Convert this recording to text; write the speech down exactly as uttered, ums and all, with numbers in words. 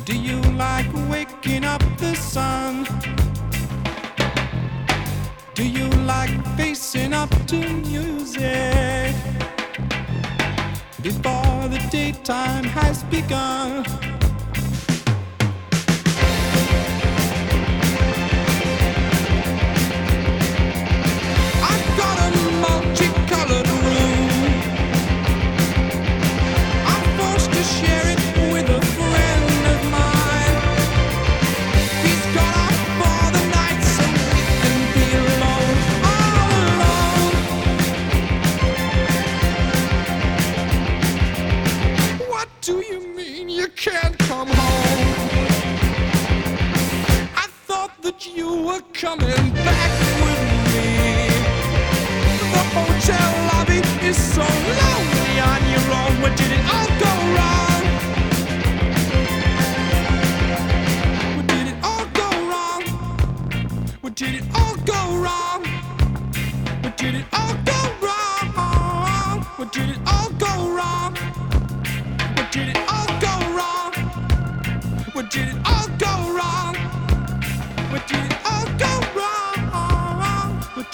Do you like waking up the sun? Do you like facing up to music before the daytime has begun? I've got a multicolored room. I'm forced to share it with a friend of mine. He's got up for the night so we can be alone, all alone. What do you mean you can't come home? I thought that you were coming back with me. The hotel lobby is so lonely on your own. Where did it all go wrong? Where did it all go wrong? Where did it all go wrong? Where did it all go wrong? Where did it all go wrong? Where did it all go wrong? Where did it all go wrong?